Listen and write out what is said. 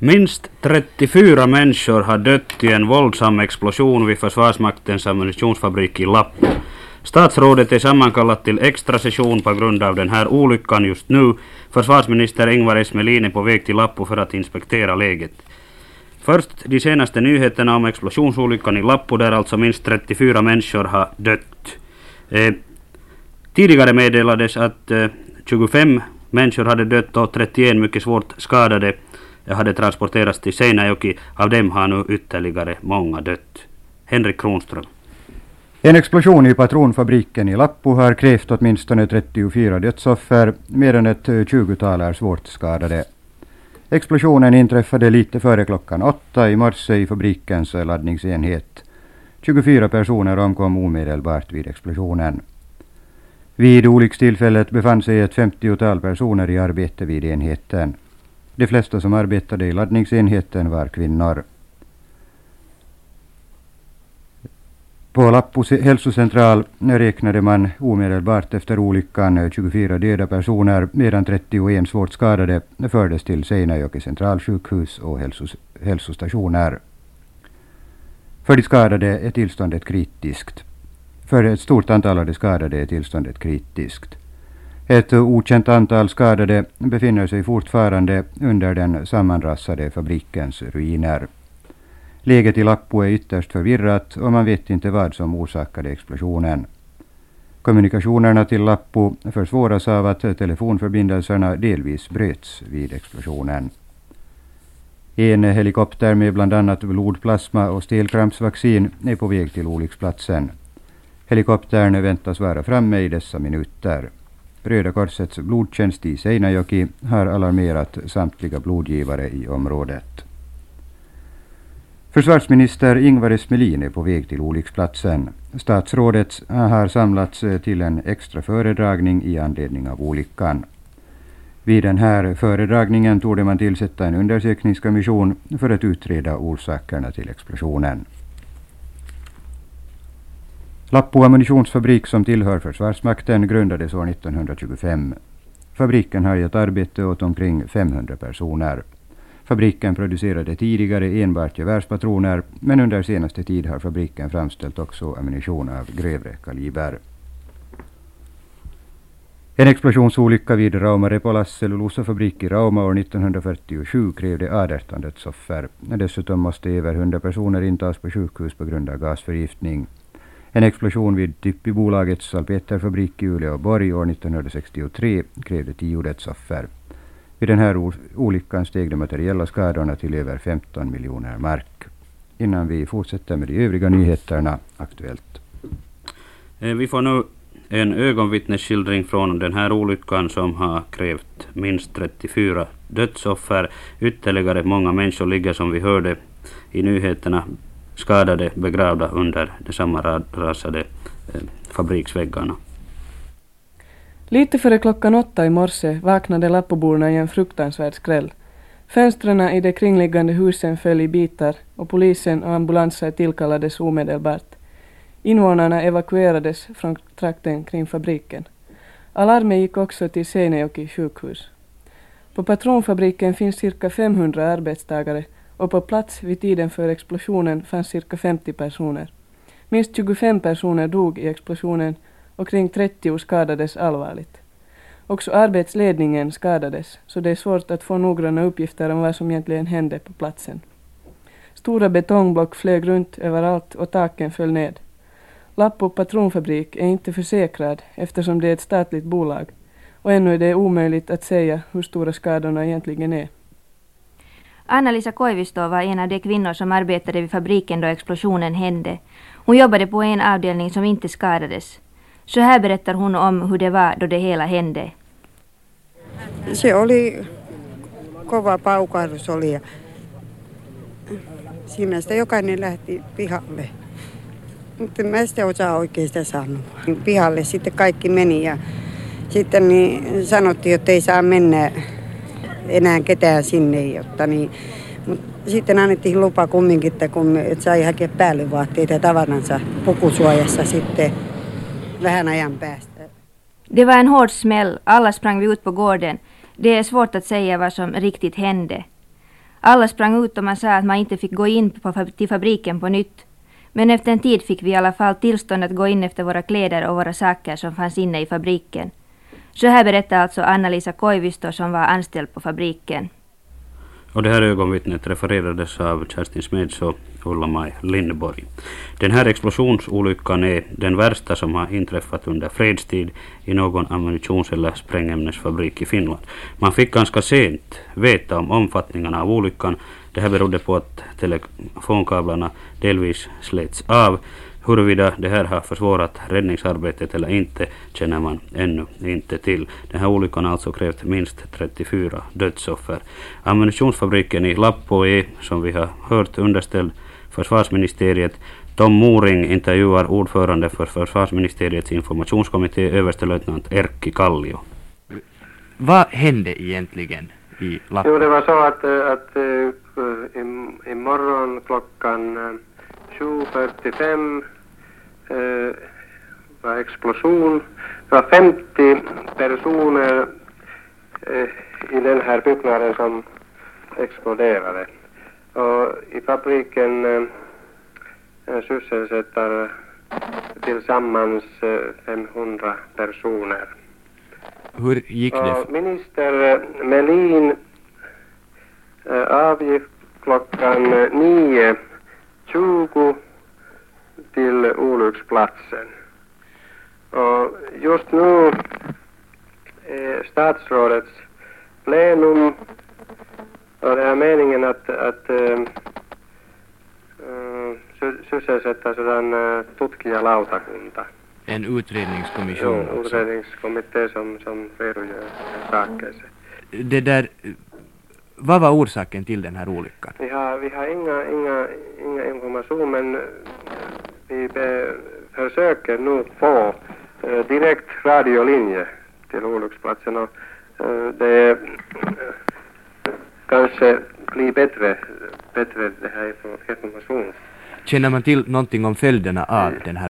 Minst 34 människor har dött i en våldsam explosion vid Försvarsmaktens ammunitionsfabrik i Lappo. Statsrådet är sammankallat till extra session på grund av den här olyckan just nu. Försvarsminister Ingvar Esmelin är på väg till Lappo för att inspektera läget. Först de senaste nyheterna om explosionsolyckan i Lappo där alltså minst 34 människor har dött. Tidigare meddelades att 25 människor hade dött och 31 mycket svårt skadade hade transporterats till Seinäjoki. Av dem har nu ytterligare många dött. Henrik Kronström. En explosion i patronfabriken i Lappo har krävt åtminstone 34 dödsoffer, medan ett 20-tal är svårt skadade. Explosionen inträffade lite före klockan 8 i morse i fabrikens laddningsenhet. 24 personer omkom omedelbart vid explosionen. Vid olyckstillfället befann sig ett 50-tal personer i arbete vid enheten. De flesta som arbetade i laddningsenheten var kvinnor. På Lappos hälsocentral räknade man omedelbart efter olyckan 24 döda personer, medan 31 svårt skadade fördes till Seinäjoki centralsjukhus och hälsostationer. För de skadade är tillståndet kritiskt. För ett stort antal av de skadade är tillståndet kritiskt. Ett okänt antal skadade befinner sig fortfarande under den sammanrassade fabrikens ruiner. Läget i Lappo är ytterst förvirrat och man vet inte vad som orsakade explosionen. Kommunikationerna till Lappo försvåras av att telefonförbindelserna delvis bröts vid explosionen. En helikopter med bland annat blodplasma och stelkrampsvaccin är på väg till olycksplatsen. Helikoptern väntas vara framme i dessa minuter. Röda korsets blodtjänst i Seinäjoki har alarmerat samtliga blodgivare i området. Försvarsminister Ingvar Esmelin är på väg till olycksplatsen. Statsrådet har samlats till en extra föredragning i anledning av olyckan. Vid den här föredragningen torde man tillsätta en undersökningskommission för att utreda orsakerna till explosionen. Lappo ammunitionsfabrik som tillhör Försvarsmakten grundades år 1925. Fabriken har gett arbete åt omkring 500 personer. Fabriken producerade tidigare enbart gevärspatroner, men under senaste tid har fabriken framställt också ammunition av grövre kaliber. En explosionsolycka vid Rauma Repolas cellulosafabrik i Rauma år 1947 krävde 18 dödsoffer. Dessutom måste över 100 personer intas på sjukhus på grund av gasförgiftning. En explosion vid Typpibolagets salpeterfabrik i Uleåborg år 1963 krävde 10 dödsoffer. Vid den här olyckan steg de materiella skadorna till över 15 miljoner mark. Innan vi fortsätter med de övriga nyheterna, Aktuellt. Vi får nu en ögonvittnesskildring från den här olyckan som har krävt minst 34 dödsoffer. Ytterligare många människor ligger, som vi hörde i nyheterna, skadade, begravda under de sammanrasade fabriksväggarna. Lite före klockan 8 i morse vaknade Lappoborna i en fruktansvärd skräll. Fönstren i de kringliggande husen föll i bitar och polisen och ambulanser tillkallades omedelbart. Invånarna evakuerades från trakten kring fabriken. Alarmet gick också till Seinäjoki sjukhus. På patronfabriken finns cirka 500 arbetstagare och på plats vid tiden för explosionen fanns cirka 50 personer. Minst 25 personer dog i explosionen och kring 30 skadades allvarligt. Också arbetsledningen skadades, så det är svårt att få noggranna uppgifter om vad som egentligen hände på platsen. Stora betongblock flög runt överallt och taken föll ned. Lappo patronfabrik är inte försäkrad eftersom det är ett statligt bolag, och ännu är det omöjligt att säga hur stora skadorna egentligen är. Anna-Lisa Koivisto var en av de kvinnor som arbetade vid fabriken då explosionen hände. Hon jobbade på en avdelning som inte skadades. Så här berättar hon om hur det var då det hela hände. Se oli kova paukahdus oli ja siinä sitä jokainen lähti pihalle. Mutta mä sitä osaa oikein sitä sanoa. Pihalle sitten kaikki meni ja sitten niin sanottiin, että ei saa mennä enää ketään sinne, jotta niin. Mutta sitten annettiin lupa kumminkin, että että sai hakea päällyvaatteita ja tavaransa pukusuojassa sitten vähän ajan päästä. Det var en hård smäll. Alla sprang vi ut på gården. Det är svårt att säga vad som riktigt hände. Alla sprang ut och man sa att man inte fick gå in till fabriken på nytt. Men efter en tid fick vi i alla fall tillstånd att gå in efter våra kläder och våra saker som fanns inne i fabriken. Så här berättar alltså Anna-Lisa Koivisto som var anställd på fabriken. Och det här ögonvittnet refererades av Kerstin Smeds och Ulla-Maj Lindborg. Den här explosionsolyckan är den värsta som har inträffat under fredstid i någon ammunitions- eller sprängämnesfabrik i Finland. Man fick ganska sent veta om omfattningen av olyckan. Det här berodde på att telefonkablarna delvis slets av. Huruvida det här har försvårat räddningsarbetet eller inte känner man ännu inte till. Den här olyckan har alltså krävt minst 34 dödsoffer. Ammunitionsfabriken i Lappo är, som vi har hört, underställd försvarsministeriet. Tom Moring intervjuar ordförande för försvarsministeriets informationskommitté, överstelöjtnant Erkki Kallio. Vad hände egentligen i Lappo? Jo, det var så att i morgon klockan 7:45 var explosion. Det var 50 personer i den här byggnaden som exploderade. Och i fabriken sysselsätter tillsammans 500 personer. Hur gick det? Och minister Melin avgick klockan 9:20 till olycksplatsen. Och just nu är statsrådets plenum och det är meningen att sysselsätta sådan tutkijalautakunta. En utredningskommission. Jo, utredningskommitté som redogör saker. Det där, vad var orsaken till den här olyckan? Vi har inga information, men vi försöker nu få direkt radiolinje till olycksplatsen och det kanske blir bättre det här information. Känner man till någonting om följderna av den här